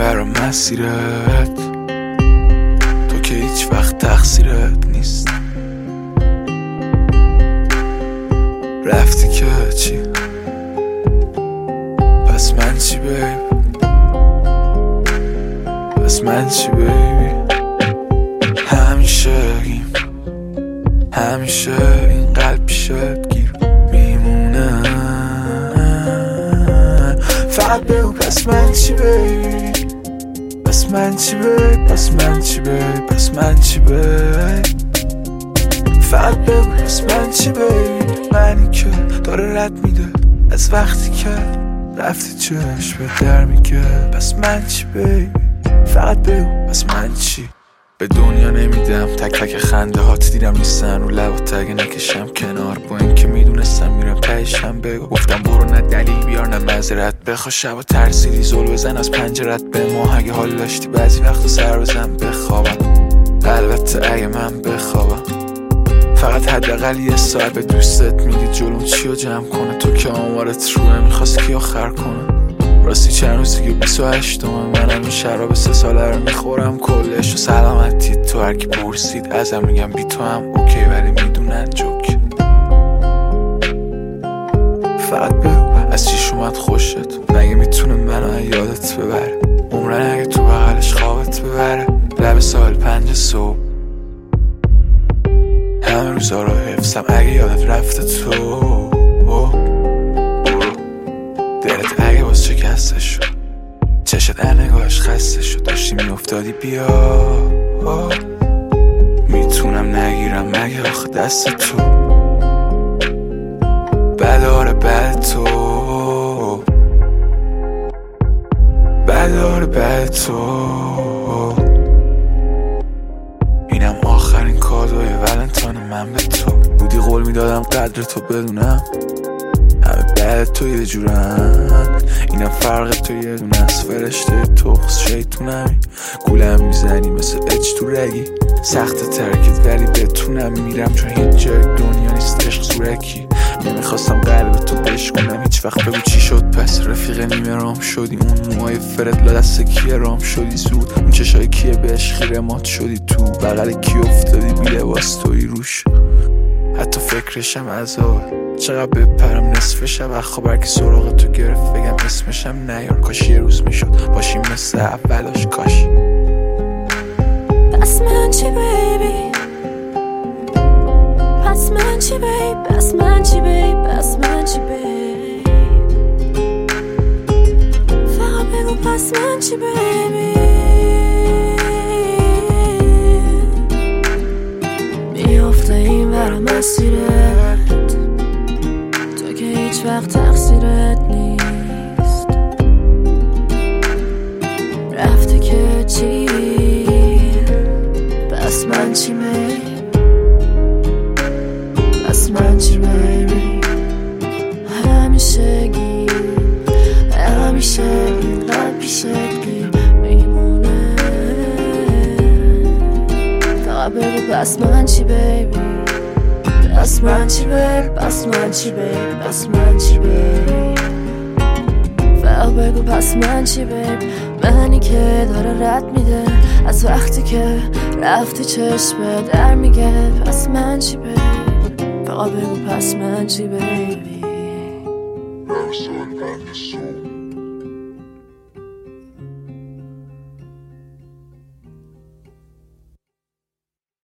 برا مسیرت، تو که هیچ وقت تقصیرت نیست. رفتی که چی؟ پس من چی بیبی؟ پس من چی بیبی؟ همیشه این قلب پیشت گیر میمونه. فقط بگو پس من چی بیبی؟ پس من چی بیبی؟ پس من چی بیبی؟ پس من چی بیبی؟ فقط بگو پس من چی بیبی؟ منی که داره رد میده از وقتی که رفتی چشمت در میگه. پس من چی بیبی؟ فقط بگو پس من چی؟ به دنیا نمیدم تک تک خنده هات دیدم نیستن رو لبات اگه نکشم کنار. با این که میدونستم میرم تهشم بگو. گفتم برو نه دلیل بیار نه معذرت بخوا. شب ترسیدی زل بزن از پنجرت به ما. اگه حال داشتی بعضی وقتا سر بزن بخوابم. البته اگه من بخوابم فقط حداقل یه ساعت به دوستت میدی جلوم چیو جمع کنه. تو که آمارت روه میخواست کی آخر کنه. راستی چند روزی که 28 منم این شراب 3 ساله رو میخورم کلش. و سلامتی تو هر کی پرسید ازم میگم بی تو هم اوکی ولی میدونن جوک. فقط بگو از چیش اومد خوشت؟ مگه میتونه منو یادت ببره؟ عمرن اگه تو بغلش خوابت ببره. لب ساحل 5 صبح همه روزا رو حفظم اگه یادت رفته تو. دلت اگه باز شکسته شد چشت نگاهش خسته شد داشتی میافتادی بیا. میتونم نگیرم مگه آخه دست تو بداره بد تو بداره بد تو. اینم آخرین کادوی ولنتاین من به تو. بودی قول میدادم قدر تو بدونم همه بعد تو یه جورن. اینم فرق تو یه دونه از فرشته تخص شیطونمی. گولم میزنی مثل اج تو رگی سخت ترکت ولی بتونم میرم چون هیچ جای دنیا نیست عشق زورکی. نمیخواستم قلب تو بشکنم هیچ وقت بگو چی شد پس. رفیق نیمه رام شدی اون موهای فرد لا دست کیه رام شدی زود. اون چشای کیه بهش خیره مات شدی تو بغل کی افتادی بی لباس توی روش. حتی فکرشم عذاب چقدر بپرم نصف شب خبر که سراغ تو گرفت بگم اسمشم نیار. کاش یه روز میشد باشیم مثل اولاش کاش. پس من چی بیبی؟ پس من چی بیبی؟ پس من چی بیبی؟ پس من چی بیبی؟ فقط بگو پس من چی بیبی؟ میافته این برام مسیرت تو که هیچ وقت تقصیرت نیست. رفته که چی؟ پس من چی بیبی؟ پس من چی بیبی؟ همیشه قلب پیشت گیر میمونه. فقط بگو پس من چی بیبی؟ پس من چی بیبی؟ پس من چی بیبی؟ پس من چی بیبی؟ فقط بگو پس من چی بیبی؟ منی که داره رد میده از وقتی که رفتی چشم در میگه. پس من چی بیبی؟ فقط بگو پس من چی بیبی؟